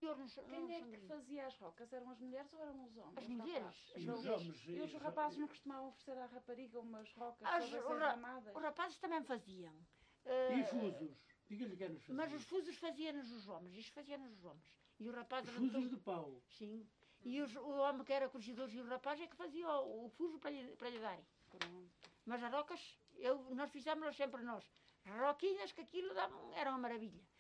Quem é que fazia as rocas? Eram as mulheres ou eram os homens? As mulheres. E os homens. E os rapazes não costumavam oferecer à rapariga umas rocas todas enramadas? Os rapazes também faziam. E fusos? Diga-lhe quem nos fazia. Mas os fusos faziam-nos os homens, isto faziam-nos os homens. E o rapaz Os fusos de pau. Sim. E o homem que era corregedor e o rapaz é que fazia o fuso para lhe dar. Pronto. Mas as rocas, nós fizemos sempre nós. As roquinhas que aquilo davam, era uma maravilha.